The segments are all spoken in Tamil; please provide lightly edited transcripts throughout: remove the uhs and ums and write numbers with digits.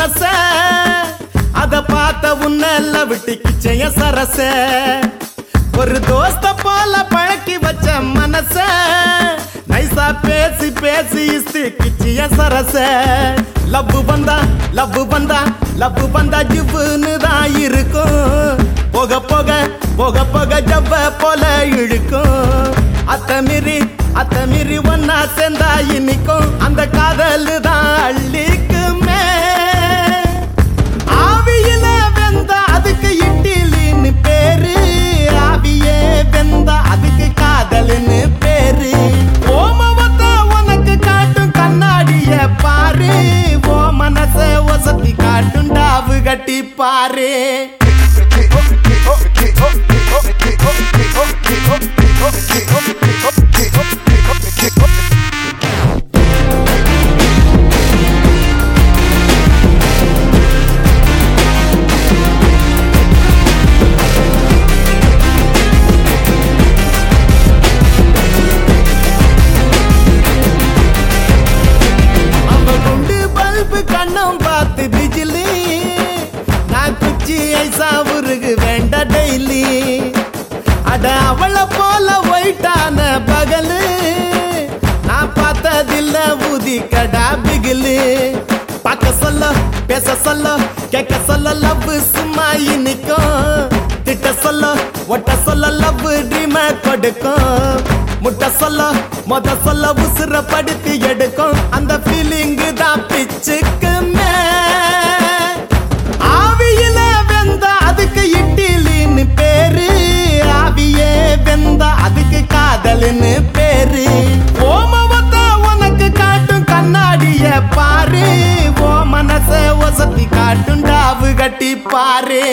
மனச அத பார்த்த உன்னல்ல விட்டுக்கிச்சைய சரச ஒரு தோஸ்த போல பழக்கி வச்ச மனச நைசா பேசி பேசி இஸ்திக்கிச்சிய சரச லவ் வந்தா ஜிவ்வுன்னு தான் இருக்கும் போக போக போக போக ஜவ்வ போல இழுக்கும் அத்தமீறி ஒன்னா சேர்ந்தா இனிக்கும் அந்த காதல் தான் அள்ளிக்குமே ஆவியில வெந்தா அதுக்கு இட்டிலின்னு பேரு ஆவியே வெந்தா அதுக்கு காதல்னு பேரு ஓமவத்த உனக்கு காட்டும் கண்ணாடிய பாரு ஓ மனச ஒசத்தி காட்டும் டாவு கட்டி பாரு கண்ணம் பார்த்து பிஜிலி நான் குச்சி ஐசா உருகு வேண்ட டெய்லி அட அவளை போல ஒயிட்டான பகலு நான் பார்த்ததில்ல ஊதி கடா பிகிலு பார்க்க சொல்ல பேச சொல்ல கேட்க சொல்ல லவ் சும்மா இனிக்கும் திட்ட சொல்ல ஒட்ட சொல்ல லவ் ட்ரீம கொடுக்கும் முட்ட சொல்ல மொத சொல்ல உசுர படுத்தி எடுக்கும் அந்த ஃபீலிங் தான் பிச்சுக்குமே ஆவியில வெந்தா அதுக்கு இட்டிலின்னு பேரு ஆவியே வெந்தா அதுக்கு காதல்னு பேரு ஓமவத்த உனக்கு காட்டும் கண்ணாடிய பாரு ஓ மனச ஒசத்தி காட்டும் டாவு கட்டி பாரு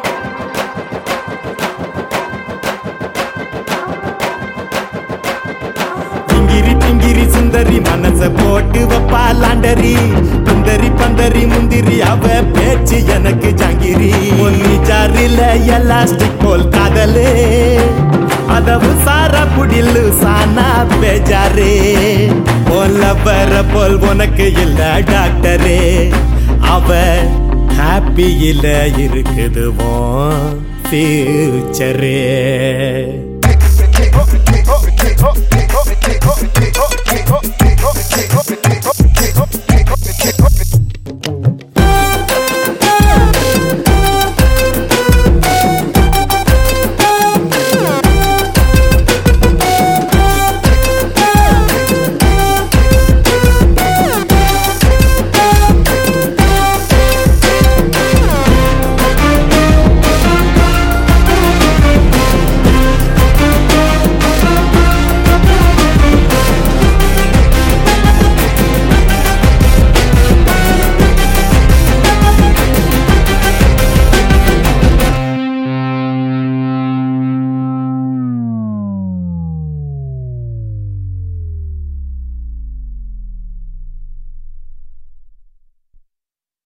திங்கிரி சுந்தரி மனச போட்டு வப்பா லாண்டரி பந்தரி முந்திரி அவ பேச்சு எனக்கு ஜாங்கிரி ஒன்னி ஜாரில எலாஸ்டிக் போல் காதலே அதவு சாரா புடிலு சானா பேஜாரே போல வர போல் உனக்கு இல்ல டாக்டரே அவ ஹாப்பியில இருக்குதுவோ ஃபியூச்சரே